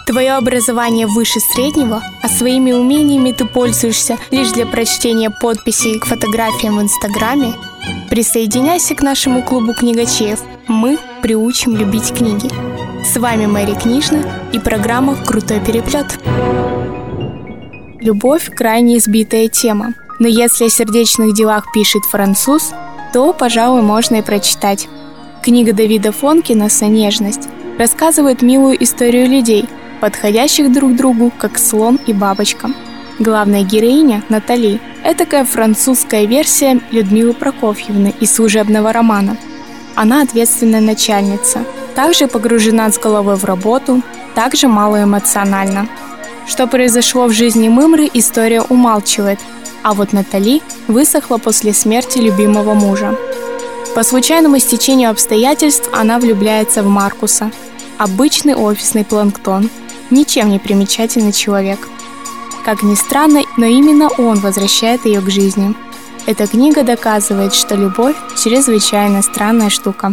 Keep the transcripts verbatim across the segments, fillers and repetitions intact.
Твое образование выше среднего, а своими умениями ты пользуешься лишь для прочтения подписей к фотографиям в Инстаграме? Присоединяйся к нашему клубу книгачеев. Мы приучим любить книги. С вами Мэри Книжна и программа «Крутой переплет». Любовь – крайне избитая тема, но если о сердечных делах пишет француз, то, пожалуй, можно и прочитать. Книга Давида Фонкинеса «Нежность» рассказывает милую историю людей, подходящих друг другу, как слон и бабочка. Главная героиня, Натали, этакая французская версия Людмилы Прокофьевны из служебного романа. Она ответственная начальница, также погружена с головой в работу, также малоэмоциональна. Что произошло в жизни Мымры, история умалчивает, а вот Натали высохла после смерти любимого мужа. По случайному стечению обстоятельств она влюбляется в Маркуса, обычный офисный планктон, ничем не примечательный человек. Как ни странно, но именно он возвращает ее к жизни. Эта книга доказывает, что любовь – чрезвычайно странная штука.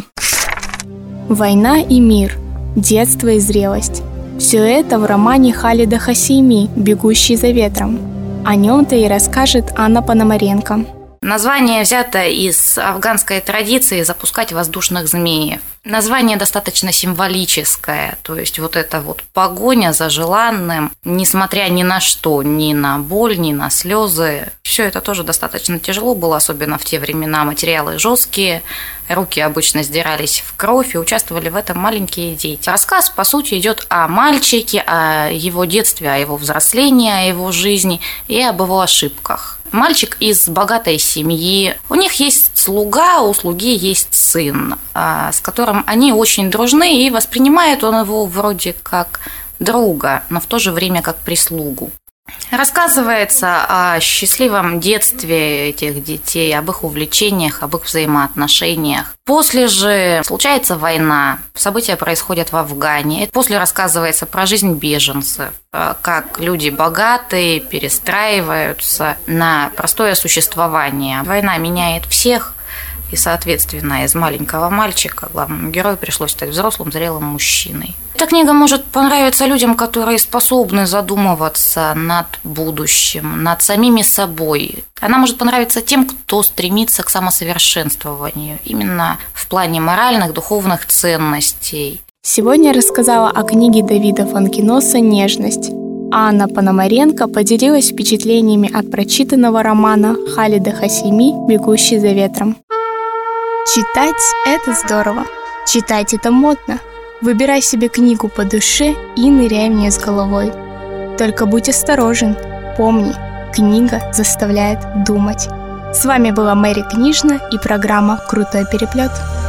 Война и мир, детство и зрелость – все это в романе Халида Хосейми «Бегущий за ветром». О нем-то и расскажет Анна Пономаренко. Название взято из афганской традиции запускать воздушных змеев. Название достаточно символическое, то есть вот эта вот погоня за желанным, несмотря ни на что, ни на боль, ни на слезы. Все это тоже достаточно тяжело было, особенно в те времена. Материалы жесткие, руки обычно сдирались в кровь, и участвовали в этом маленькие дети. Рассказ, по сути, идет о мальчике, о его детстве, о его взрослении, о его жизни и об его ошибках. Мальчик из богатой семьи, у них есть слуга, у слуги есть сын, с которым они очень дружны, и воспринимает он его вроде как друга, но в то же время как прислугу. Рассказывается о счастливом детстве этих детей, об их увлечениях, об их взаимоотношениях. После же случается война, события происходят в Афгане. После рассказывается про жизнь беженцев, как люди богатые перестраиваются на простое существование. Война меняет всех, и, соответственно, из маленького мальчика главному герою пришлось стать взрослым, зрелым мужчиной. Эта книга может понравиться людям, которые способны задумываться над будущим, над самими собой. Она может понравиться тем, кто стремится к самосовершенствованию, именно в плане моральных, духовных ценностей. Сегодня я рассказала о книге Давида Фонкинеса «Нежность». А Анна Пономаренко поделилась впечатлениями от прочитанного романа Халида Хосейми «Бегущий за ветром». Читать – это здорово. Читать – это модно. Выбирай себе книгу по душе и ныряй в нее с головой. Только будь осторожен. Помни, книга заставляет думать. С вами была Мэри Книжна и программа «Крутой переплет».